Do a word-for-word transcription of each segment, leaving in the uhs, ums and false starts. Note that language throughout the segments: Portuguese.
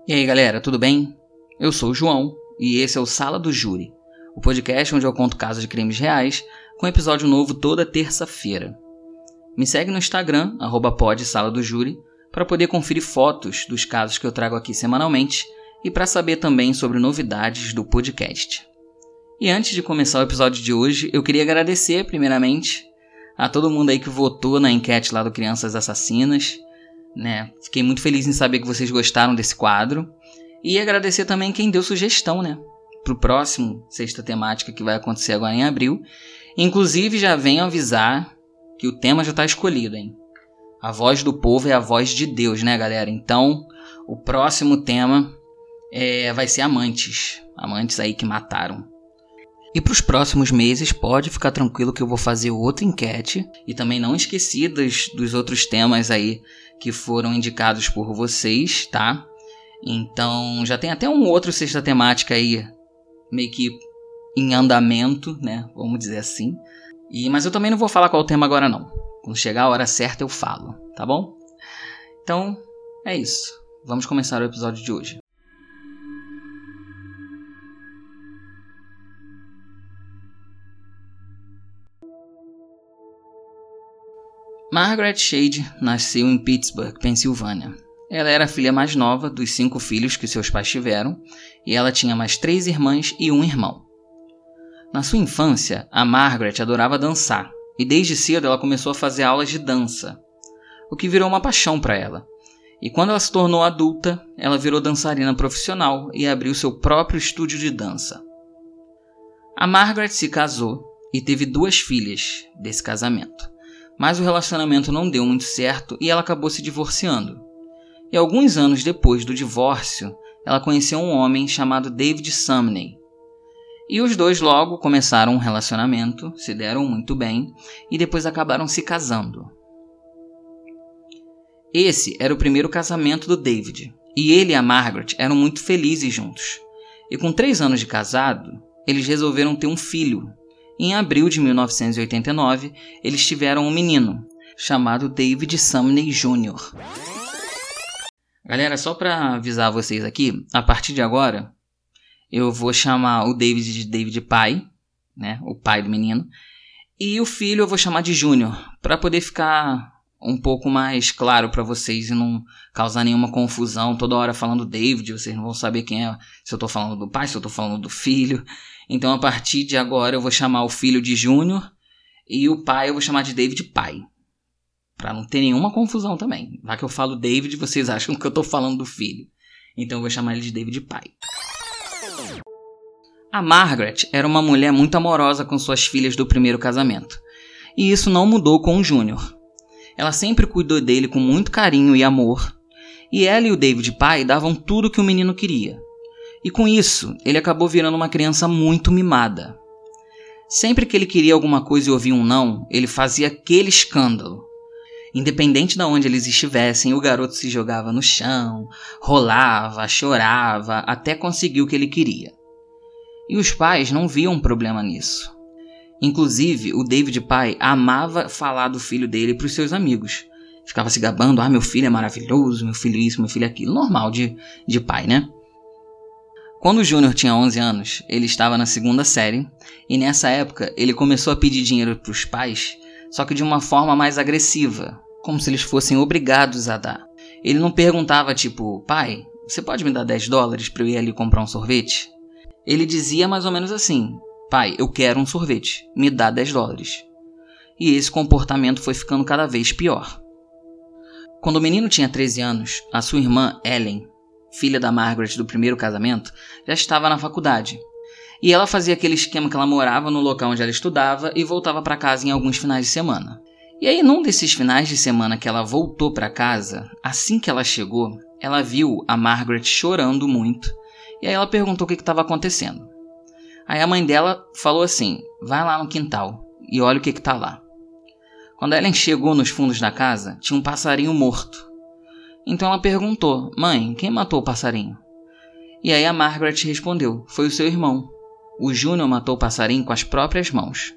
E aí galera, tudo bem? Eu sou o João e esse é o Sala do Júri, o podcast onde eu conto casos de crimes reais com episódio novo toda terça-feira. Me segue no Instagram, arroba pod Sala do Júri, para poder conferir fotos dos casos que eu trago aqui semanalmente e para saber também sobre novidades do podcast. E antes de começar o episódio de hoje, eu queria agradecer primeiramente a todo mundo aí que votou na enquete lá do Crianças Assassinas. Né? Fiquei muito feliz em saber que vocês gostaram desse quadro. E agradecer também quem deu sugestão, né? Para o próximo Sexta Temática que vai acontecer agora em abril. Inclusive já venho avisar que o tema já está escolhido, hein? A voz do povo é a voz de Deus, né, galera? Então, o próximo tema é, vai ser amantes. Amantes aí que mataram. E para os próximos meses, pode ficar tranquilo que eu vou fazer outra enquete. E também não esqueci dos, dos outros temas aí que foram indicados por vocês, tá? Então, já tem até um outro Sexta Temática aí, meio que em andamento, né? Vamos dizer assim. E, mas eu também não vou falar qual o tema agora, não. Quando chegar a hora certa, eu falo, tá bom? Então, é isso. Vamos começar o episódio de hoje. Margaret Shade nasceu em Pittsburgh, Pensilvânia. Ela era a filha mais nova dos cinco filhos que seus pais tiveram, e ela tinha mais três irmãs e um irmão. Na sua infância, a Margaret adorava dançar, e desde cedo ela começou a fazer aulas de dança, o que virou uma paixão para ela. E quando ela se tornou adulta, ela virou dançarina profissional e abriu seu próprio estúdio de dança. A Margaret se casou e teve duas filhas desse casamento. Mas o relacionamento não deu muito certo e ela acabou se divorciando. E alguns anos depois do divórcio, ela conheceu um homem chamado David Sumney. E os dois logo começaram um relacionamento, se deram muito bem e depois acabaram se casando. Esse era o primeiro casamento do David, e ele e a Margaret eram muito felizes juntos. E com três anos de casado, eles resolveram ter um filho. Em abril de mil novecentos e oitenta e nove, eles tiveram um menino, chamado David Sumney Júnior Galera, só para avisar vocês aqui, a partir de agora, eu vou chamar o David de David pai, né, o pai do menino, e o filho eu vou chamar de Júnior, para poder ficar um pouco mais claro para vocês e não causar nenhuma confusão, toda hora falando David, vocês não vão saber quem é, se eu tô falando do pai, se eu tô falando do filho. Então, a partir de agora, eu vou chamar o filho de Júnior e o pai eu vou chamar de David pai. Pra não ter nenhuma confusão também. Lá que eu falo David, vocês acham que eu tô falando do filho. Então, eu vou chamar ele de David pai. A Margaret era uma mulher muito amorosa com suas filhas do primeiro casamento. E isso não mudou com o Júnior. Ela sempre cuidou dele com muito carinho e amor. E ela e o David pai davam tudo que o menino queria. E com isso, ele acabou virando uma criança muito mimada. Sempre que ele queria alguma coisa e ouvia um não, ele fazia aquele escândalo. Independente de onde eles estivessem, o garoto se jogava no chão, rolava, chorava, até conseguir o que ele queria. E os pais não viam um problema nisso. Inclusive, o David pai amava falar do filho dele para os seus amigos. Ficava se gabando, ah, meu filho é maravilhoso, meu filho isso, meu filho aquilo. Normal de, de pai, né? Quando o Júnior tinha onze anos, ele estava na segunda série, e nessa época ele começou a pedir dinheiro para os pais, só que de uma forma mais agressiva, como se eles fossem obrigados a dar. Ele não perguntava tipo, pai, você pode me dar dez dólares para eu ir ali comprar um sorvete? Ele dizia mais ou menos assim, pai, eu quero um sorvete, me dá dez dólares. E esse comportamento foi ficando cada vez pior. Quando o menino tinha treze anos, a sua irmã Ellen, filha da Margaret do primeiro casamento, já estava na faculdade. E ela fazia aquele esquema que ela morava no local onde ela estudava e voltava para casa em alguns finais de semana. E aí, num desses finais de semana que ela voltou para casa, assim que ela chegou, ela viu a Margaret chorando muito. E aí ela perguntou o que estava acontecendo. Aí a mãe dela falou assim, vai lá no quintal e olha o que está lá. Quando Ellen chegou nos fundos da casa, tinha um passarinho morto. Então ela perguntou, mãe, quem matou o passarinho? E aí a Margaret respondeu, foi o seu irmão. O Júnior matou o passarinho com as próprias mãos.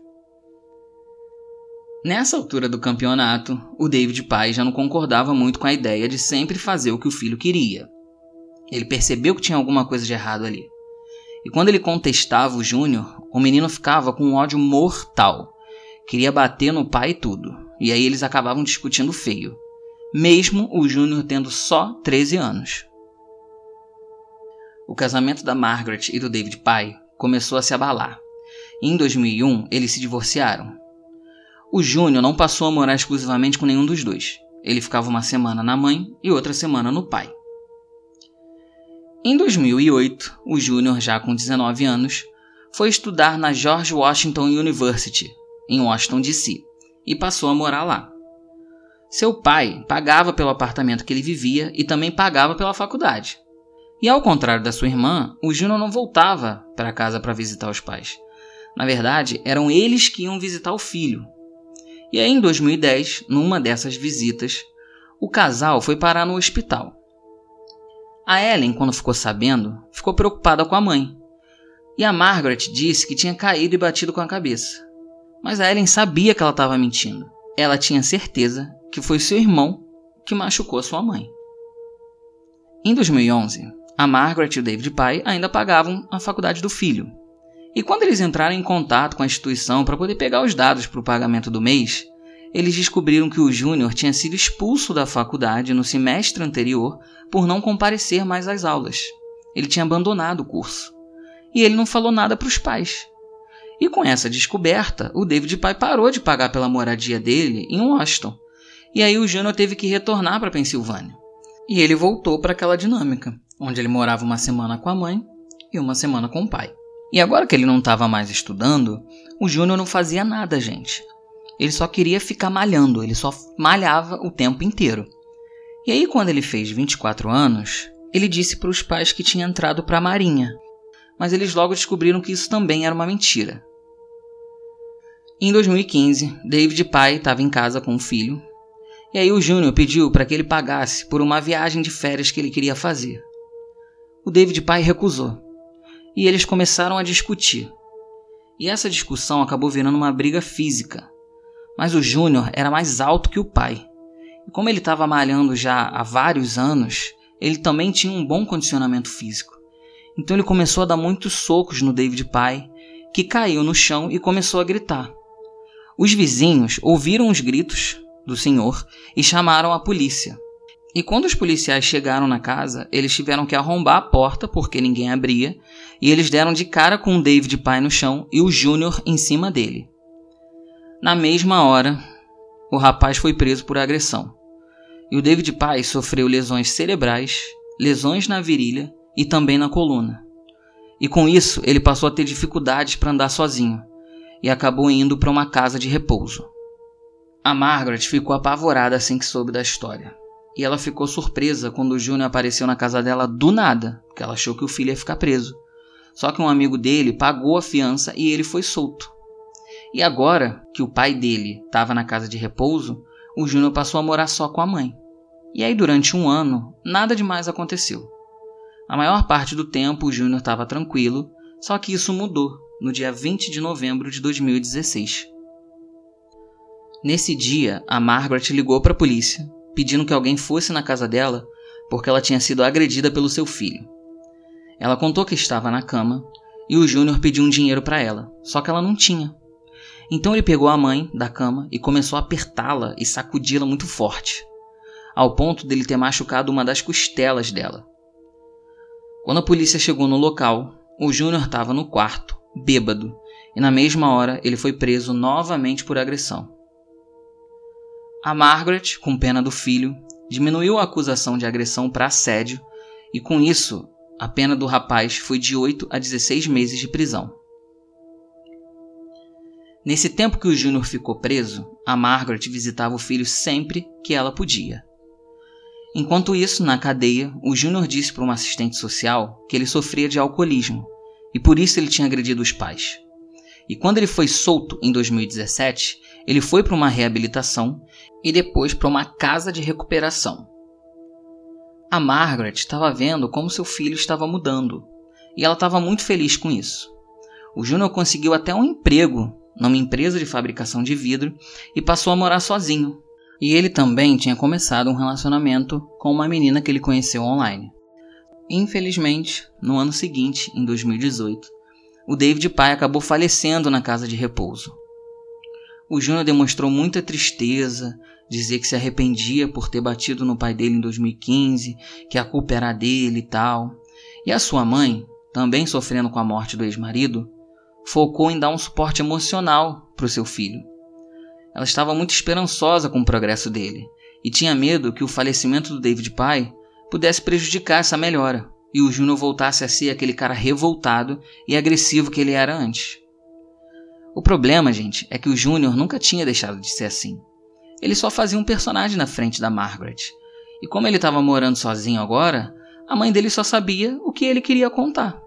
Nessa altura do campeonato, o David pai já não concordava muito com a ideia de sempre fazer o que o filho queria. Ele percebeu que tinha alguma coisa de errado ali. E quando ele contestava o Júnior, o menino ficava com um ódio mortal. Queria bater no pai e tudo. E aí eles acabavam discutindo feio. Mesmo o Júnior tendo só treze anos. O casamento da Margaret e do David pai começou a se abalar. E em dois mil e um, eles se divorciaram. O Júnior não passou a morar exclusivamente com nenhum dos dois. Ele ficava uma semana na mãe e outra semana no pai. Em dois mil e oito, o Júnior, já com dezenove anos, foi estudar na George Washington University, em Washington, D C, e passou a morar lá. Seu pai pagava pelo apartamento que ele vivia e também pagava pela faculdade. E ao contrário da sua irmã, o Júnior não voltava para casa para visitar os pais. Na verdade, eram eles que iam visitar o filho. E aí, em dois mil e dez, numa dessas visitas, o casal foi parar no hospital. A Ellen, quando ficou sabendo, ficou preocupada com a mãe. E a Margaret disse que tinha caído e batido com a cabeça. Mas a Ellen sabia que ela estava mentindo. Ela tinha certeza que foi seu irmão que machucou sua mãe. Em dois mil e onze, a Margaret e o David pai ainda pagavam a faculdade do filho. E quando eles entraram em contato com a instituição para poder pegar os dados para o pagamento do mês, eles descobriram que o Júnior tinha sido expulso da faculdade no semestre anterior por não comparecer mais às aulas. Ele tinha abandonado o curso. E ele não falou nada para os pais. E com essa descoberta, o David pai parou de pagar pela moradia dele em Washington. E aí o Júnior teve que retornar para a Pensilvânia. E ele voltou para aquela dinâmica, onde ele morava uma semana com a mãe e uma semana com o pai. E agora que ele não estava mais estudando, o Júnior não fazia nada, gente. Ele só queria ficar malhando, ele só malhava o tempo inteiro. E aí, quando ele fez vinte e quatro anos, ele disse para os pais que tinha entrado para a Marinha. Mas eles logo descobriram que isso também era uma mentira. Em dois mil e quinze, David pai estava em casa com o filho. E aí o Júnior pediu para que ele pagasse por uma viagem de férias que ele queria fazer. O David pai recusou. E eles começaram a discutir. E essa discussão acabou virando uma briga física. Mas o Júnior era mais alto que o pai. E como ele estava malhando já há vários anos, ele também tinha um bom condicionamento físico. Então ele começou a dar muitos socos no David pai, que caiu no chão e começou a gritar. Os vizinhos ouviram os gritos do senhor e chamaram a polícia. E quando os policiais chegaram na casa, eles tiveram que arrombar a porta porque ninguém abria, e eles deram de cara com o David pai no chão e o Júnior em cima dele. Na mesma hora, o rapaz foi preso por agressão. E o David pai sofreu lesões cerebrais, lesões na virilha e também na coluna. E com isso, ele passou a ter dificuldades para andar sozinho e acabou indo para uma casa de repouso. A Margaret ficou apavorada assim que soube da história. E ela ficou surpresa quando o Júnior apareceu na casa dela do nada, porque ela achou que o filho ia ficar preso. Só que um amigo dele pagou a fiança e ele foi solto. E agora que o pai dele estava na casa de repouso, o Júnior passou a morar só com a mãe. E aí durante um ano, nada demais aconteceu. A maior parte do tempo o Júnior estava tranquilo, só que isso mudou no dia vinte de novembro de dois mil e dezesseis. Nesse dia, a Margaret ligou para a polícia, pedindo que alguém fosse na casa dela porque ela tinha sido agredida pelo seu filho. Ela contou que estava na cama e o Júnior pediu um dinheiro para ela, só que ela não tinha. Então ele pegou a mãe da cama e começou a apertá-la e sacudi-la muito forte, ao ponto dele ter machucado uma das costelas dela. Quando a polícia chegou no local, o Júnior estava no quarto, bêbado, e na mesma hora ele foi preso novamente por agressão. A Margaret, com pena do filho, diminuiu a acusação de agressão para assédio e com isso a pena do rapaz foi de oito a dezesseis meses de prisão. Nesse tempo que o Júnior ficou preso, a Margaret visitava o filho sempre que ela podia. Enquanto isso, na cadeia, o Júnior disse para uma assistente social que ele sofria de alcoolismo e por isso ele tinha agredido os pais. E quando ele foi solto em dois mil e dezessete, ele foi para uma reabilitação e depois para uma casa de recuperação. A Margaret estava vendo como seu filho estava mudando e ela estava muito feliz com isso. O Júnior conseguiu até um emprego numa empresa de fabricação de vidro e passou a morar sozinho. E ele também tinha começado um relacionamento com uma menina que ele conheceu online. Infelizmente, no ano seguinte, em dois mil e dezoito, o David pai acabou falecendo na casa de repouso. O Júnior demonstrou muita tristeza, dizer que se arrependia por ter batido no pai dele em dois mil e quinze, que a culpa era dele e tal. E a sua mãe, também sofrendo com a morte do ex-marido, focou em dar um suporte emocional para o seu filho. Ela estava muito esperançosa com o progresso dele e tinha medo que o falecimento do David pai pudesse prejudicar essa melhora e o Júnior voltasse a ser aquele cara revoltado e agressivo que ele era antes. O problema, gente, é que o Júnior nunca tinha deixado de ser assim. Ele só fazia um personagem na frente da Margaret. E como ele estava morando sozinho agora, a mãe dele só sabia o que ele queria contar.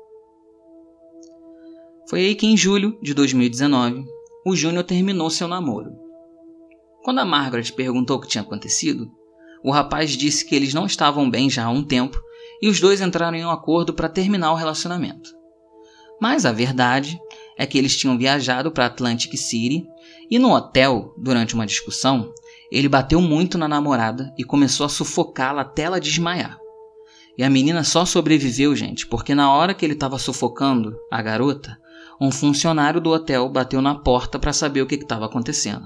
Foi aí que em julho de dois mil e dezenove, o Júnior terminou seu namoro. Quando a Margaret perguntou o que tinha acontecido, o rapaz disse que eles não estavam bem já há um tempo e os dois entraram em um acordo para terminar o relacionamento. Mas a verdade é que eles tinham viajado para Atlantic City e no hotel, durante uma discussão, ele bateu muito na namorada e começou a sufocá-la até ela desmaiar. E a menina só sobreviveu, gente, porque na hora que ele estava sufocando a garota, um funcionário do hotel bateu na porta para saber o que estava acontecendo.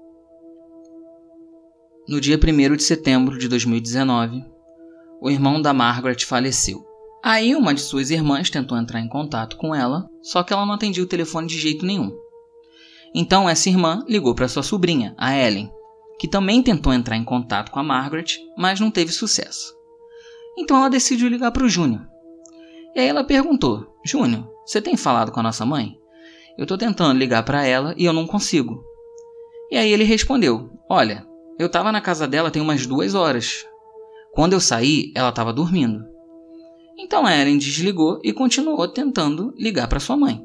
No dia primeiro de setembro de dois mil e dezenove, o irmão da Margaret faleceu. Aí uma de suas irmãs tentou entrar em contato com ela, só que ela não atendia o telefone de jeito nenhum. Então essa irmã ligou para sua sobrinha, a Ellen, que também tentou entrar em contato com a Margaret, mas não teve sucesso. Então ela decidiu ligar para o Júnior. E aí ela perguntou: Júnior, você tem falado com a nossa mãe? Eu estou tentando ligar para ela e eu não consigo. E aí ele respondeu: olha, eu estava na casa dela tem umas duas horas. Quando eu saí, ela estava dormindo. Então a Ellen desligou e continuou tentando ligar para sua mãe.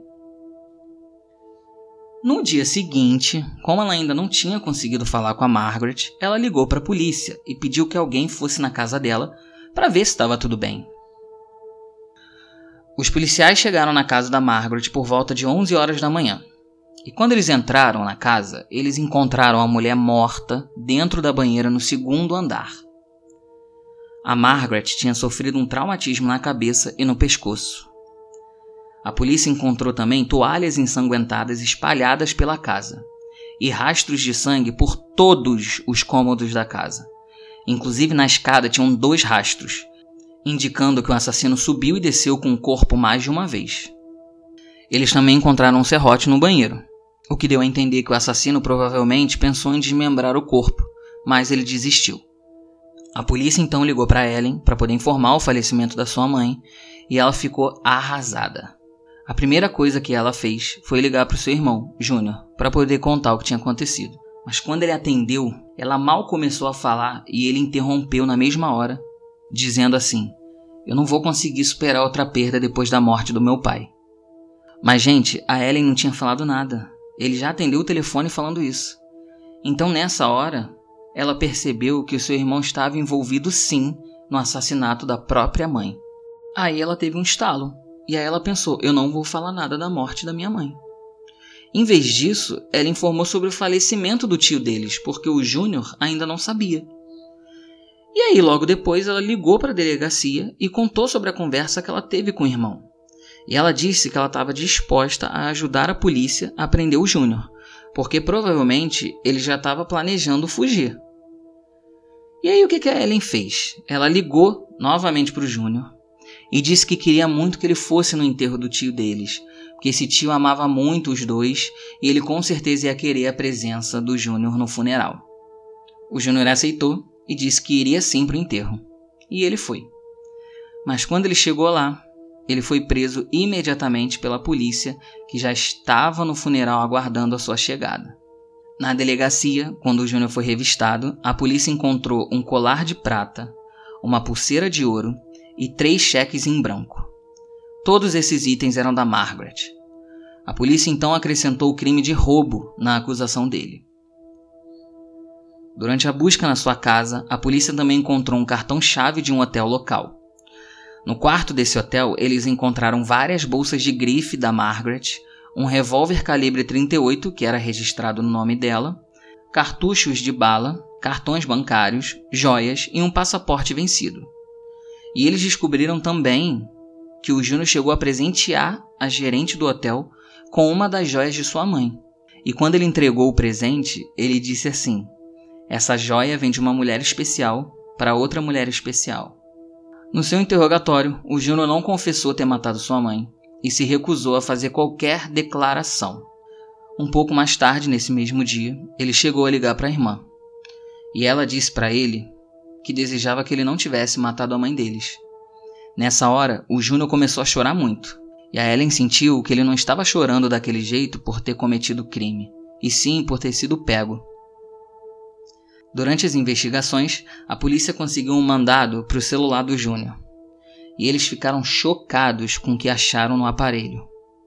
No dia seguinte, como ela ainda não tinha conseguido falar com a Margaret, ela ligou para a polícia e pediu que alguém fosse na casa dela para ver se estava tudo bem. Os policiais chegaram na casa da Margaret por volta de onze horas da manhã. E quando eles entraram na casa, eles encontraram a mulher morta dentro da banheira no segundo andar. A Margaret tinha sofrido um traumatismo na cabeça e no pescoço. A polícia encontrou também toalhas ensanguentadas espalhadas pela casa e rastros de sangue por todos os cômodos da casa. Inclusive na escada tinham dois rastros, indicando que o assassino subiu e desceu com o corpo mais de uma vez. Eles também encontraram um serrote no banheiro, o que deu a entender que o assassino provavelmente pensou em desmembrar o corpo, mas ele desistiu. A polícia então ligou para Ellen para poder informar o falecimento da sua mãe e ela ficou arrasada. A primeira coisa que ela fez foi ligar para o seu irmão, Júnior, para poder contar o que tinha acontecido. Mas quando ele atendeu, ela mal começou a falar e ele interrompeu na mesma hora, dizendo assim: eu não vou conseguir superar outra perda depois da morte do meu pai. Mas, gente, a Ellen não tinha falado nada. Ele já atendeu o telefone falando isso. Então, nessa hora, ela percebeu que o seu irmão estava envolvido sim no assassinato da própria mãe. Aí ela teve um estalo. E aí ela pensou: eu não vou falar nada da morte da minha mãe. Em vez disso, ela informou sobre o falecimento do tio deles, porque o Júnior ainda não sabia. E aí, logo depois, ela ligou para a delegacia e contou sobre a conversa que ela teve com o irmão. E ela disse que ela estava disposta a ajudar a polícia a prender o Júnior, porque provavelmente ele já estava planejando fugir. E aí o que a Ellen fez? Ela ligou novamente para o Júnior e disse que queria muito que ele fosse no enterro do tio deles, porque esse tio amava muito os dois e ele com certeza ia querer a presença do Júnior no funeral. O Júnior aceitou e disse que iria sim para o enterro. E ele foi. Mas quando ele chegou lá, ele foi preso imediatamente pela polícia, que já estava no funeral aguardando a sua chegada. Na delegacia, quando o Júnior foi revistado, a polícia encontrou um colar de prata, uma pulseira de ouro e três cheques em branco. Todos esses itens eram da Margaret. A polícia então acrescentou o crime de roubo na acusação dele. Durante a busca na sua casa, a polícia também encontrou um cartão-chave de um hotel local. No quarto desse hotel, eles encontraram várias bolsas de grife da Margaret, um revólver calibre trinta e oito, que era registrado no nome dela, cartuchos de bala, cartões bancários, joias e um passaporte vencido. E eles descobriram também que o Júnior chegou a presentear a gerente do hotel com uma das joias de sua mãe. E quando ele entregou o presente, ele disse assim: essa joia vem de uma mulher especial para outra mulher especial. No seu interrogatório, o Júnior não confessou ter matado sua mãe e se recusou a fazer qualquer declaração. Um pouco mais tarde, nesse mesmo dia, ele chegou a ligar para a irmã. E ela disse para ele que desejava que ele não tivesse matado a mãe deles. Nessa hora, o Júnior começou a chorar muito. E a Ellen sentiu que ele não estava chorando daquele jeito por ter cometido o crime, e sim por ter sido pego. Durante as investigações, a polícia conseguiu um mandado para o celular do Júnior. E eles ficaram chocados com o que acharam no aparelho.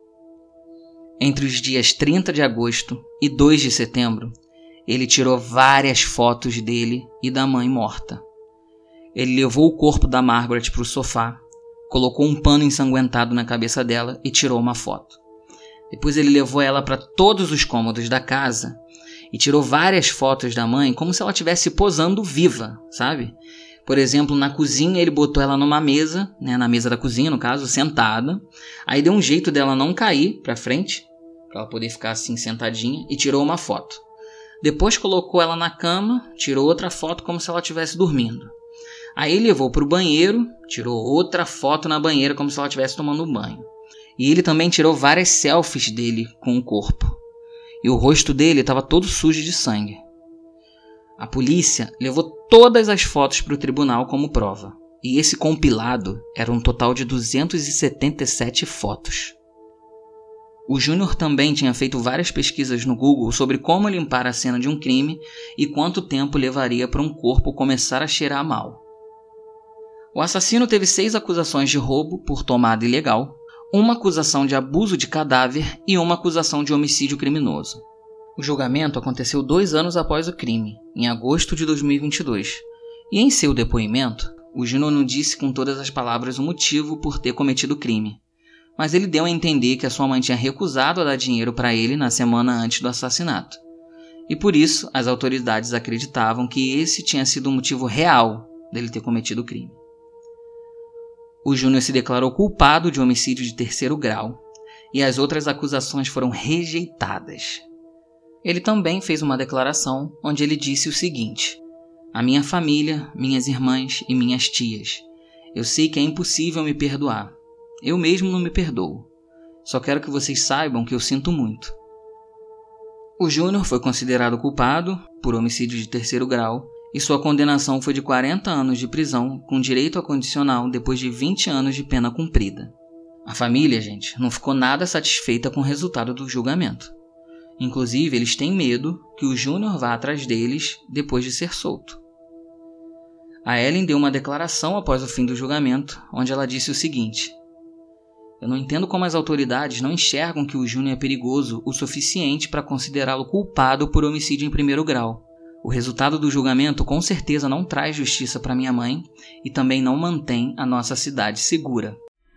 Entre os dias trinta de agosto e dois de setembro, ele tirou várias fotos dele e da mãe morta. Ele levou o corpo da Margaret para o sofá, colocou um pano ensanguentado na cabeça dela e tirou uma foto. Depois ele levou ela para todos os cômodos da casa e tirou várias fotos da mãe como se ela estivesse posando viva, sabe? Por exemplo, na cozinha ele botou ela numa mesa, né, na mesa da cozinha, no caso, sentada. Aí deu um jeito dela não cair para frente, para ela poder ficar assim sentadinha, e tirou uma foto. Depois colocou ela na cama, tirou outra foto como se ela estivesse dormindo. Aí levou para o banheiro, tirou outra foto na banheira como se ela estivesse tomando um banho. E ele também tirou várias selfies dele com o corpo. E o rosto dele estava todo sujo de sangue. A polícia levou todas as fotos para o tribunal como prova. E esse compilado era um total de duzentas e setenta e sete fotos. O Júnior também tinha feito várias pesquisas no Google sobre como limpar a cena de um crime e quanto tempo levaria para um corpo começar a cheirar mal. O assassino teve seis acusações de roubo por tomada ilegal, uma acusação de abuso de cadáver e uma acusação de homicídio criminoso. O julgamento aconteceu dois anos após o crime, em agosto de dois mil e vinte e dois, e em seu depoimento, o Júnior não disse com todas as palavras o motivo por ter cometido o crime, mas ele deu a entender que a sua mãe tinha recusado a dar dinheiro para ele na semana antes do assassinato, e por isso as autoridades acreditavam que esse tinha sido o motivo real dele ter cometido o crime. O Júnior se declarou culpado de homicídio de terceiro grau e as outras acusações foram rejeitadas. Ele também fez uma declaração onde ele disse o seguinte: a minha família, minhas irmãs e minhas tias, eu sei que é impossível me perdoar. Eu mesmo não me perdoo. Só quero que vocês saibam que eu sinto muito. O Júnior foi considerado culpado por homicídio de terceiro grau e sua condenação foi de quarenta anos de prisão com direito a condicional depois de vinte anos de pena cumprida. A família, gente, não ficou nada satisfeita com o resultado do julgamento. Inclusive, eles têm medo que o Júnior vá atrás deles depois de ser solto. A Ellen deu uma declaração após o fim do julgamento, onde ela disse o seguinte: eu não entendo como as autoridades não enxergam que o Júnior é perigoso o suficiente para considerá-lo culpado por homicídio em primeiro grau. O resultado do julgamento com certeza não traz justiça para minha mãe e também não mantém a nossa cidade segura.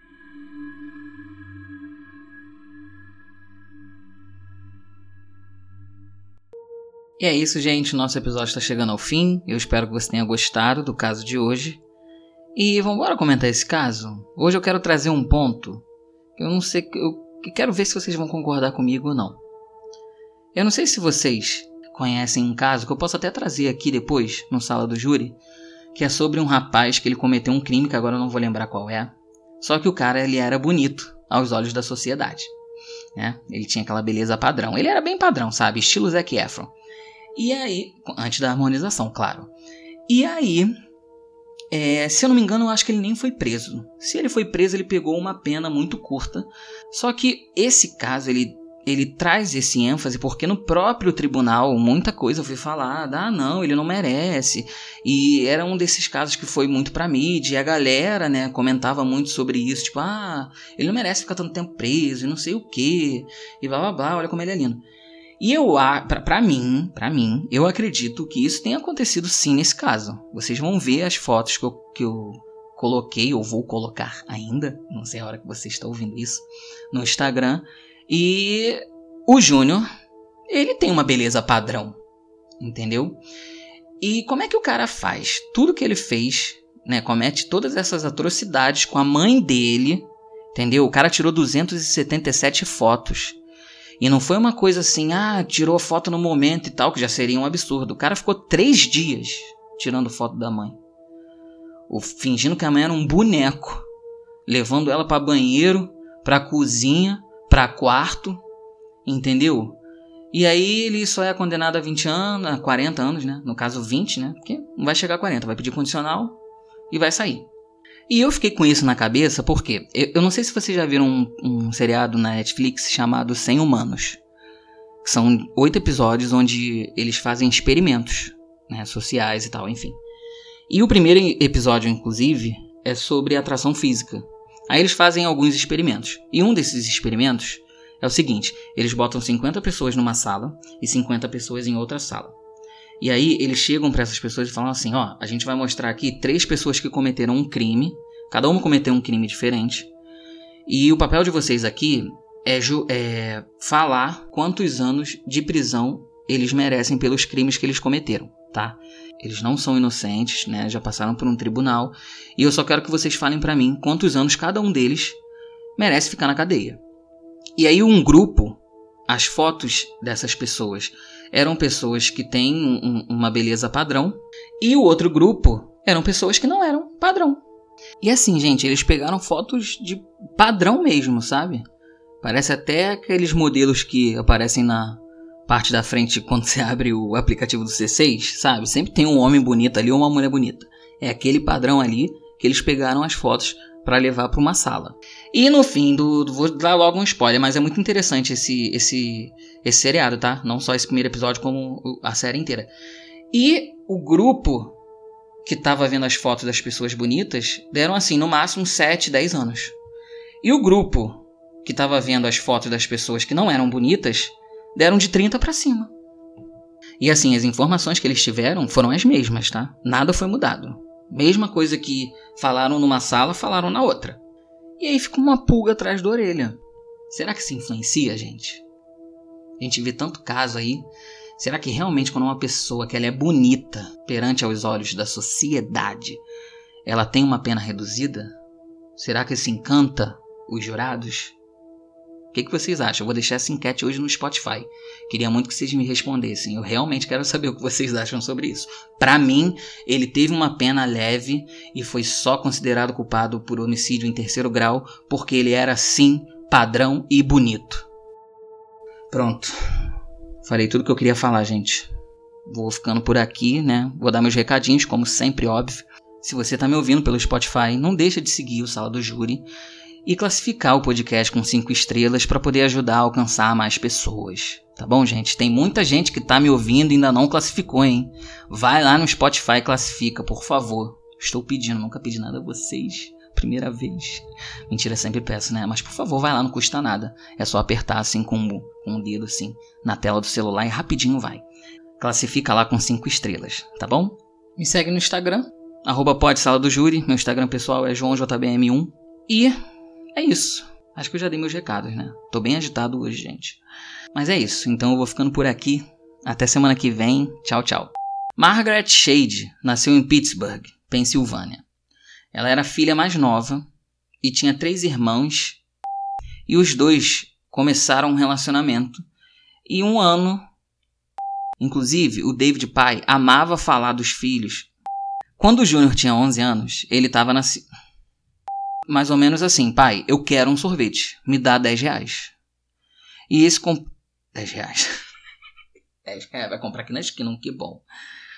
E é isso, gente. Nosso episódio está chegando ao fim. Eu espero que você tenha gostado do caso de hoje. E vamos embora comentar esse caso? Hoje eu quero trazer um ponto que eu não sei, eu quero ver se vocês vão concordar comigo ou não. Eu não sei se vocês conhecem um caso que eu posso até trazer aqui depois, no Sala do Júri, que é sobre um rapaz que ele cometeu um crime, que agora eu não vou lembrar qual é. Só que o cara, ele era bonito aos olhos da sociedade, né? Ele tinha aquela beleza padrão. Ele era bem padrão, sabe? Estilo Zac Efron. E aí, antes da harmonização, claro. E aí, é, se eu não me engano, eu acho que ele nem foi preso. Se ele foi preso, ele pegou uma pena muito curta. Só que esse caso, ele, ele traz esse ênfase porque no próprio tribunal, muita coisa foi falada. Ah, não, ele não merece. E era um desses casos que foi muito pra mídia. E a galera, né, comentava muito sobre isso. Tipo, ah, ele não merece ficar tanto tempo preso e não sei o quê. E blá, blá, blá, olha como ele é lindo. E eu, pra, pra mim, pra mim, eu acredito que isso tenha acontecido sim nesse caso. Vocês vão ver as fotos que eu, que eu coloquei, ou vou colocar ainda, não sei a hora que você está ouvindo isso, no Instagram. E o Júnior, ele tem uma beleza padrão, entendeu? E como é que o cara faz? Tudo que ele fez né, comete todas essas atrocidades com a mãe dele, entendeu? O cara tirou duzentas e setenta e sete fotos. E não foi uma coisa assim, ah, tirou foto no momento e tal, que já seria um absurdo. O cara ficou três dias tirando foto da mãe. Ou fingindo que a mãe era um boneco. Levando ela para banheiro, para cozinha, para quarto. Entendeu? E aí ele só é condenado a vinte anos, a quarenta anos, né? No caso vinte, né? Porque não vai chegar a quarenta, vai pedir condicional e vai sair. E eu fiquei com isso na cabeça porque eu não sei se vocês já viram um, um seriado na Netflix chamado cem Humanos. São oito episódios onde eles fazem experimentos, né, sociais e tal, enfim. E o primeiro episódio, inclusive, é sobre atração física. Aí eles fazem alguns experimentos. E um desses experimentos é o seguinte: eles botam cinquenta pessoas numa sala e cinquenta pessoas em outra sala. E aí eles chegam para essas pessoas e falam assim, ó, a gente vai mostrar aqui três pessoas que cometeram um crime, cada uma cometeu um crime diferente, e o papel de vocês aqui é, é falar quantos anos de prisão eles merecem pelos crimes que eles cometeram, tá? Eles não são inocentes, né? Já passaram por um tribunal, e eu só quero que vocês falem para mim quantos anos cada um deles merece ficar na cadeia. E aí um grupo, as fotos dessas pessoas eram pessoas que têm um, uma beleza padrão, e o outro grupo eram pessoas que não eram padrão. E assim, gente, eles pegaram fotos de padrão mesmo, sabe? Parece até aqueles modelos que aparecem na parte da frente quando você abre o aplicativo do C seis, sabe? Sempre tem um homem bonito ali ou uma mulher bonita. É aquele padrão ali que eles pegaram as fotos para levar para uma sala. E no fim, do, do, vou dar logo um spoiler, mas é muito interessante esse, esse, esse seriado, tá? Não só esse primeiro episódio, como a série inteira. E o grupo que estava vendo as fotos das pessoas bonitas deram assim, no máximo sete, dez anos. E o grupo que estava vendo as fotos das pessoas que não eram bonitas deram de trinta para cima. E assim, as informações que eles tiveram foram as mesmas, tá? Nada foi mudado. Mesma coisa que falaram numa sala, falaram na outra. E aí fica uma pulga atrás da orelha. Será que isso influencia, gente? A gente vê tanto caso aí. Será que realmente quando uma pessoa que ela é bonita perante aos olhos da sociedade, ela tem uma pena reduzida? Será que isso encanta os jurados? O que, que vocês acham? Eu vou deixar essa enquete hoje no Spotify. Queria muito que vocês me respondessem. Eu realmente quero saber o que vocês acham sobre isso. Pra mim, ele teve uma pena leve e foi só considerado culpado por homicídio em terceiro grau porque ele era, sim, padrão e bonito. Pronto. Falei tudo que eu queria falar, gente. Vou ficando por aqui, né? Vou dar meus recadinhos, como sempre, óbvio. Se você tá me ouvindo pelo Spotify, não deixa de seguir o Sala do Júri e classificar o podcast com cinco estrelas para poder ajudar a alcançar mais pessoas. Tá bom, gente? Tem muita gente que tá me ouvindo e ainda não classificou, hein? Vai lá no Spotify e classifica, por favor. Estou pedindo, nunca pedi nada a vocês. Primeira vez. Mentira, sempre peço, né? Mas por favor, vai lá, não custa nada. É só apertar assim com o, com o dedo assim na tela do celular e rapidinho vai. Classifica lá com cinco estrelas, tá bom? Me segue no Instagram, arroba pod sala do júri. Meu Instagram pessoal é joão j b m um. E é isso. Acho que eu já dei meus recados, né? Tô bem agitado hoje, gente. Mas é isso. Então eu vou ficando por aqui. Até semana que vem. Tchau, tchau. Margaret Shade nasceu em Pittsburgh, Pensilvânia. Ela era a filha mais nova e tinha três irmãos. E os dois começaram um relacionamento. E um ano... Inclusive, o David pai amava falar dos filhos. Quando o Júnior tinha onze anos, ele estava na... mais ou menos assim, pai, eu quero um sorvete, me dá dez reais. E esse... Comp... dez reais. dez reais, vai comprar aqui na esquina, que bom.